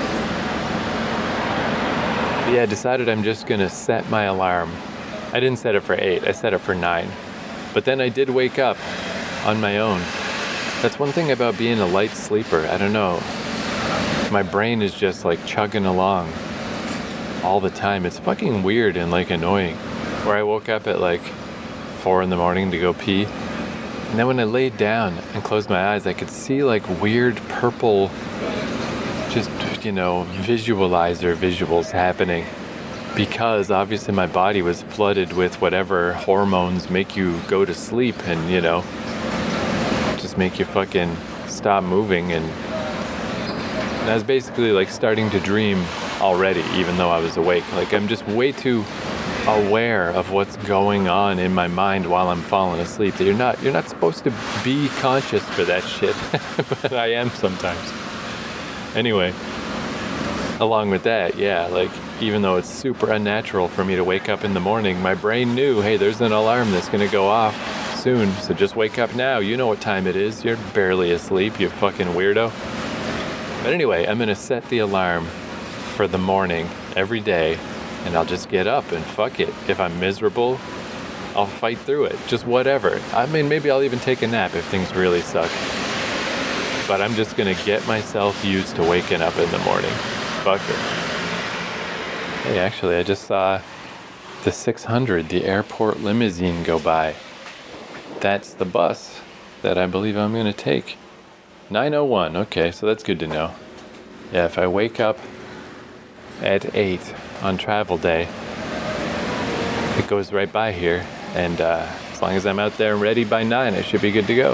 But yeah, I decided I'm just gonna set my alarm. I didn't set it for 8, I set it for 9. But then I did wake up on my own. That's one thing about being a light sleeper, I don't know. My brain is just like chugging along all the time. It's fucking weird and like annoying. Where I woke up at like 4 in the morning to go pee. And then when I laid down and closed my eyes, I could see like weird purple, just, you know, visuals happening. Because obviously my body was flooded with whatever hormones make you go to sleep and, you know, just make you fucking stop moving. And And I was basically like starting to dream already, even though I was awake. Like I'm just way too aware of what's going on in my mind while I'm falling asleep. That you're not supposed to be conscious for that shit, but I am sometimes. Anyway, along with that, yeah, like even though it's super unnatural for me to wake up in the morning, my brain knew, hey, there's an alarm that's gonna go off soon, so just wake up now. You know what time it is. You're barely asleep, you fucking weirdo. But anyway, I'm gonna set the alarm for the morning every day, and I'll just get up and fuck it. If I'm miserable, I'll fight through it. Just whatever. I mean, maybe I'll even take a nap if things really suck. But I'm just gonna get myself used to waking up in the morning. Fuck it. Hey, actually, I just saw the 600, the airport limousine, go by. That's the bus that I believe I'm gonna take. 9:01, okay, so that's good to know. Yeah, if I wake up at 8 on travel day, it goes right by here, and as long as I'm out there and ready by 9, I should be good to go.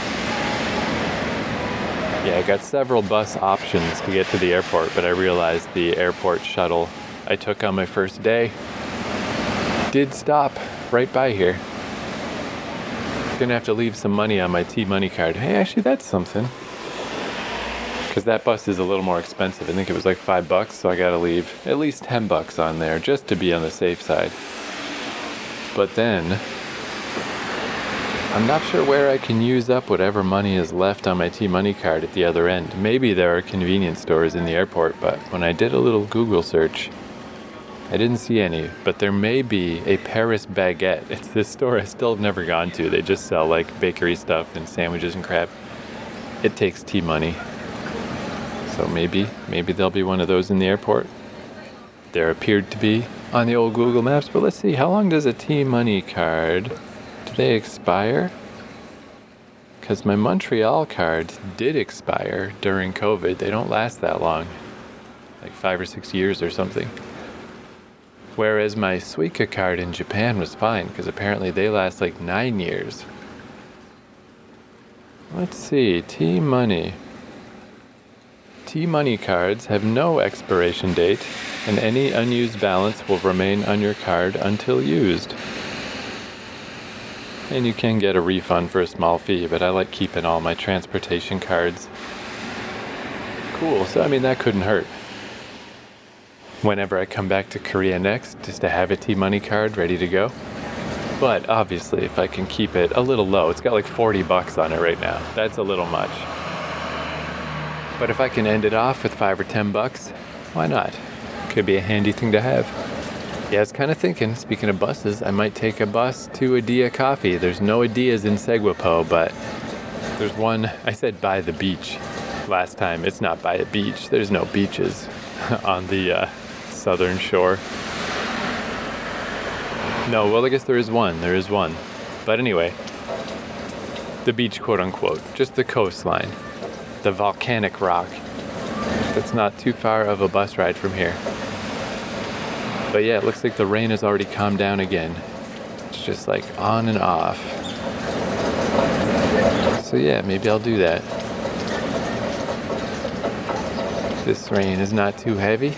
Yeah, I got several bus options to get to the airport, but I realized the airport shuttle I took on my first day did stop right by here. Gonna have to leave some money on my T-Money card. Hey, actually, that's something. Because that bus is a little more expensive. I think it was like $5, so I gotta leave at least $10 on there just to be on the safe side. But then, I'm not sure where I can use up whatever money is left on my T-Money card at the other end. Maybe there are convenience stores in the airport, but when I did a little Google search, I didn't see any, but there may be a Paris Baguette. It's this store I still have never gone to. They just sell like bakery stuff and sandwiches and crap. It takes T-Money. So maybe there'll be one of those in the airport. There appeared to be on the old Google Maps, but let's see, how long does a T-Money card, do they expire? Because my Montreal cards did expire during COVID. They don't last that long, like 5 or 6 years or something. Whereas my Suica card in Japan was fine, because apparently they last like 9 years. Let's see, T-Money. T-Money cards have no expiration date, and any unused balance will remain on your card until used. And you can get a refund for a small fee, but I like keeping all my transportation cards. Cool, so I mean, that couldn't hurt. Whenever I come back to Korea next, just to have a T-Money card ready to go. But obviously, if I can keep it a little low, it's got like $40 on it right now. That's a little much. But if I can end it off with $5 or $10, why not? Could be a handy thing to have. Yeah, I was kind of thinking, speaking of buses, I might take a bus to Adia Coffee. There's no Adias in Segwapo, but there's one, I said by the beach last time. It's not by a beach. There's no beaches on the southern shore. No, well, I guess there is one. There is one. But anyway, the beach, quote unquote, just the coastline, the volcanic rock. That's not too far of a bus ride from here. But yeah, it looks like the rain has already calmed down again. It's just like on and off. So yeah, maybe I'll do that. This rain is not too heavy.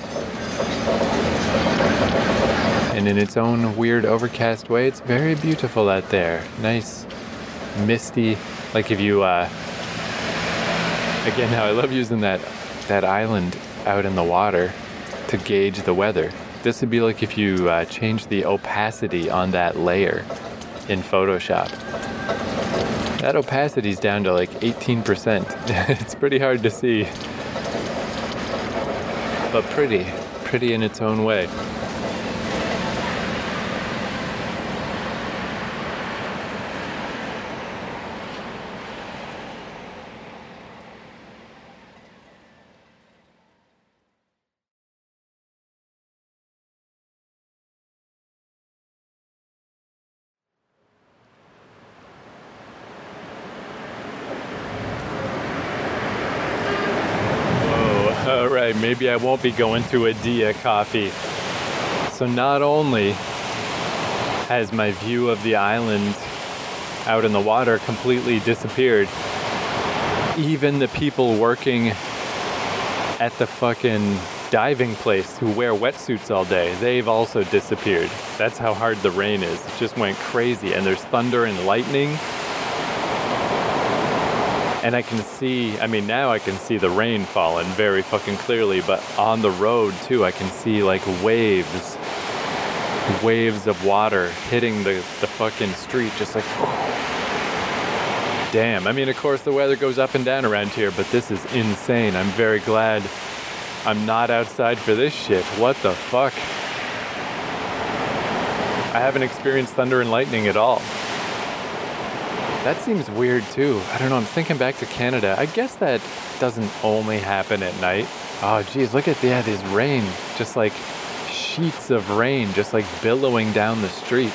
And in its own weird overcast way, it's very beautiful out there. Nice, misty, like if you, again, now I love using that island out in the water to gauge the weather. This would be like if you change the opacity on that layer in Photoshop. That opacity is down to like 18%. It's pretty hard to see. But pretty in its own way. Alright, maybe I won't be going to Adia Coffee. So not only has my view of the island out in the water completely disappeared, even the people working at the fucking diving place who wear wetsuits all day, they've also disappeared. That's how hard the rain is. It just went crazy, and there's thunder and lightning. And I can see, now I can see the rain falling very fucking clearly, but on the road too, I can see like waves of water hitting the fucking street, just like, damn. Of course the weather goes up and down around here, but this is insane. I'm very glad I'm not outside for this shit. What the fuck? I haven't experienced thunder and lightning at all. That seems weird too. I don't know, I'm thinking back to Canada. I guess that doesn't only happen at night. Oh geez, look at this rain. Just like sheets of rain just like billowing down the street.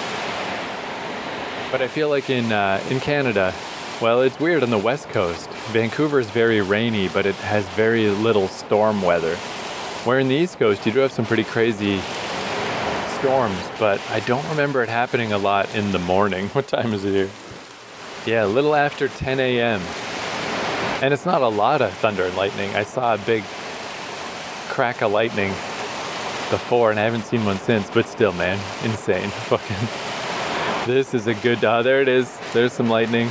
But I feel like in Canada, well, it's weird on the West Coast. Vancouver is very rainy, but it has very little storm weather. Where in the East Coast, you do have some pretty crazy storms, but I don't remember it happening a lot in the morning. What time is it here? Yeah, a little after 10 a.m. And it's not a lot of thunder and lightning. I saw a big crack of lightning before, and I haven't seen one since, but still, man, insane. Fucking, this is a good, there it is. There's some lightning.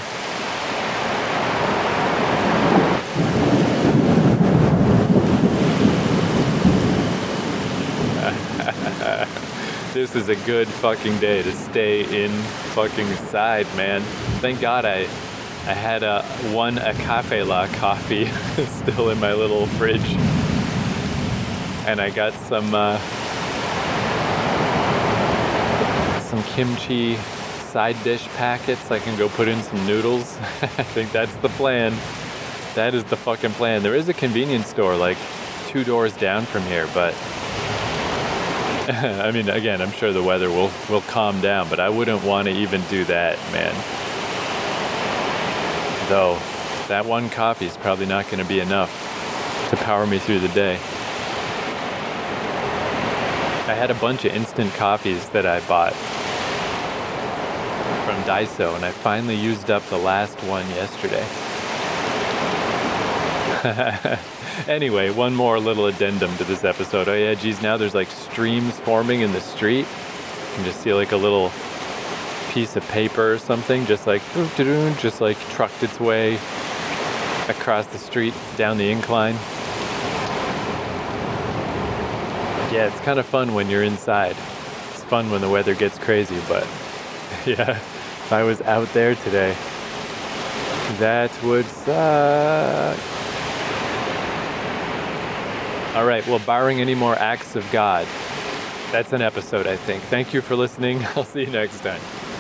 This is a good fucking day to stay in fucking side, man. Thank God I had a Cafe La coffee still in my little fridge. And I got some kimchi side dish packets. I can go put in some noodles. I think that's the plan. That is the fucking plan. There is a convenience store like 2 doors down from here, but again, I'm sure the weather will calm down, but I wouldn't want to even do that, man. Though, that one coffee is probably not going to be enough to power me through the day. I had a bunch of instant coffees that I bought from Daiso, and I finally used up the last one yesterday. Anyway, one more little addendum to this episode. Oh yeah, geez, now there's like streams forming in the street. You can just see like a little piece of paper or something, just like trucked its way across the street, down the incline. Yeah, it's kind of fun when you're inside. It's fun when the weather gets crazy, but yeah, if I was out there today, that would suck. All right, well, barring any more acts of God, that's an episode, I think. Thank you for listening. I'll see you next time.